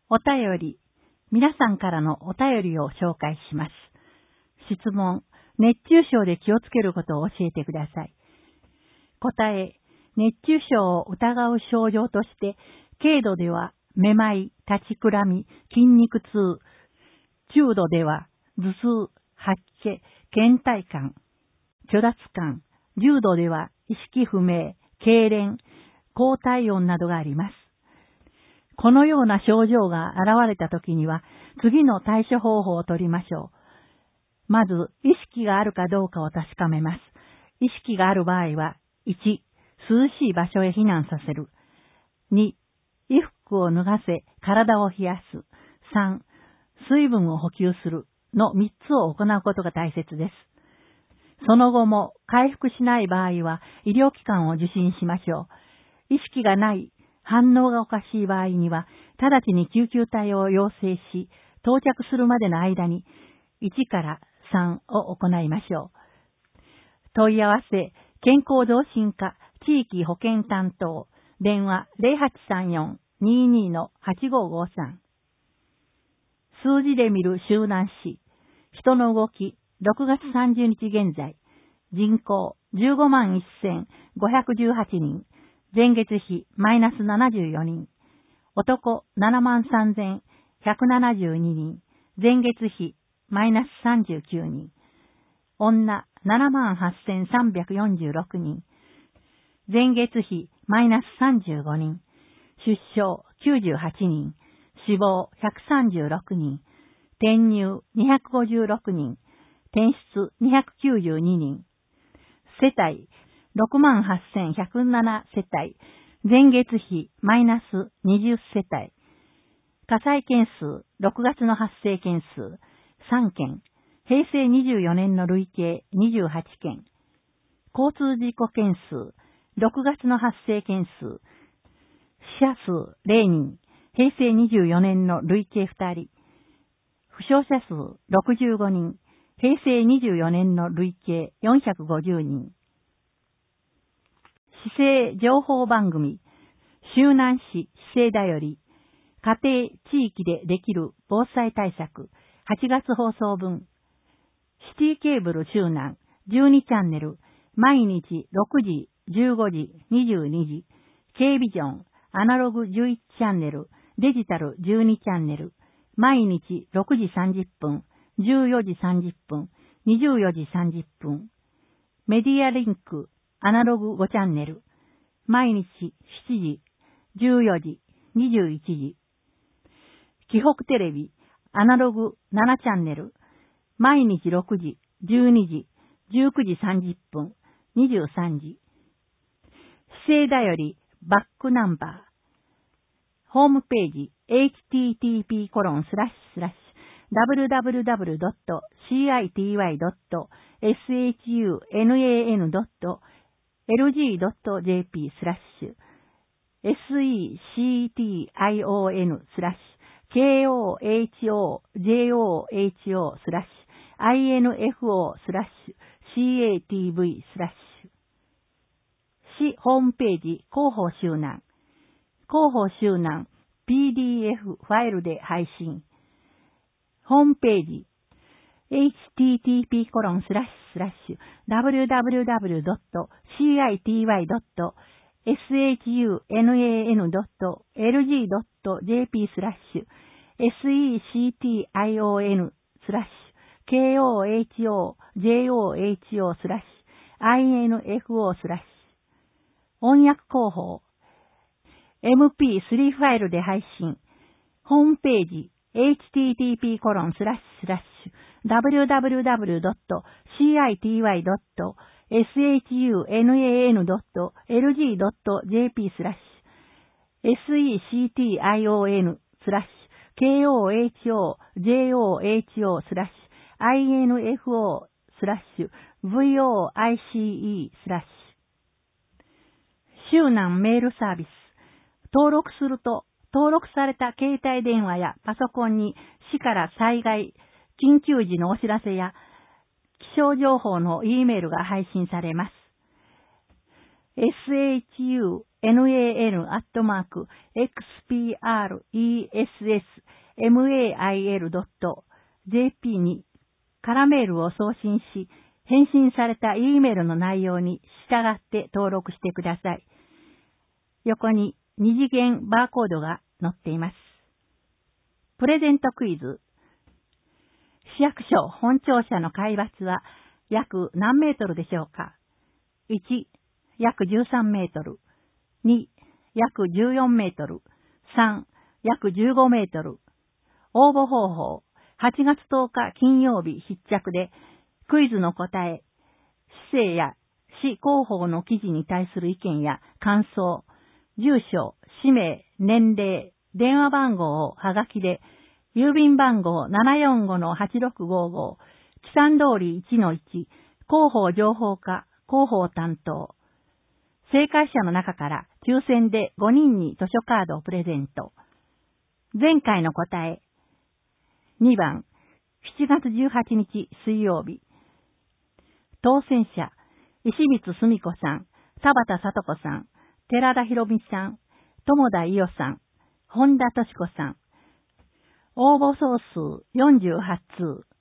お便り。皆さんからのお便りを紹介します。質問。熱中症で気をつけることを教えてください。答え。熱中症を疑う症状として、軽度ではめまい、立ちくらみ、筋肉痛。中度では頭痛、吐き気、倦怠感、虚脱感。重度では意識不明、痙攣、高体温などがあります。このような症状が現れたときには、次の対処方法を取りましょう。まず、意識があるかどうかを確かめます。意識がある場合は、1、涼しい場所へ避難させる。2、衣服を脱がせ、体を冷やす。3、水分を補給するの3つを行うことが大切です。その後も回復しない場合は、医療機関を受診しましょう。意識がない、反応がおかしい場合には、直ちに救急隊を要請し、到着するまでの間に、1から3を行いましょう。問い合わせ、健康増進課、地域保健担当、電話 0834-22-8553。数字で見る周南市、人の動き、6月30日現在、人口151,518人、前月比マイナス74人、男73,172人、前月比マイナス39人、女78,346人、前月比マイナス35人、出生98人、死亡136人、転入256人、転出292人、世帯68,107世帯、前月比マイナス20世帯、火災件数、6月の発生件数、3件、平成24年の累計28件、交通事故件数、6月の発生件数、死者数0人、平成24年の累計2人、負傷者数65人、平成24年の累計450人。市政情報番組、周南市市政だより、家庭、地域でできる防災対策、8月放送分。シティケーブル周南、12チャンネル、毎日6時、15時、22時、Kビジョン、アナログ11チャンネル、デジタル12チャンネル、毎日6時30分、14時30分、24時30分。メディアリンク、アナログ5チャンネル、毎日7時、14時、21時。紀北テレビ、アナログ7チャンネル、毎日6時、12時、19時30分、23時。市政だよりバックナンバー。ホームページ http://www.setion.info/info/catv/。市ホームページ広報周南。広報周南 PDF ファイルで配信。ホームページ http://www.setion.anog.info/info/info/. 翻訳広報 MP3 ファイルで配信。ホームページ http://www.setion.lg.jp/section/koho.joho/info/voice/。周南メールサービス。登録すると、登録された携帯電話やパソコンに市から災害、緊急時のお知らせや気象情報の E メールが配信されます。 shun@xpressmail.jp に空メールを送信し、返信された E メールの内容に従って登録してください。横に二次元バーコードが載っています。プレゼントクイズ。市役所本庁舎の海抜は約何メートルでしょうか？ 1、約13メートル。2、約14メートル。3、約15メートル。応募方法。8月10日金曜日必着で、クイズの答え、市政や市広報の記事に対する意見や感想、住所、氏名、年齢、電話番号をはがきで、郵便番号 745-8655、木山通り 1-1、広報情報課、広報担当。正解者の中から抽選で5人に図書カードをプレゼント。前回の答え。2番、7月18日水曜日。当選者、石光澄子さん、田畑聡子さん、寺田博美さん、友田伊代さん、本田敏子さん。応募総数48通。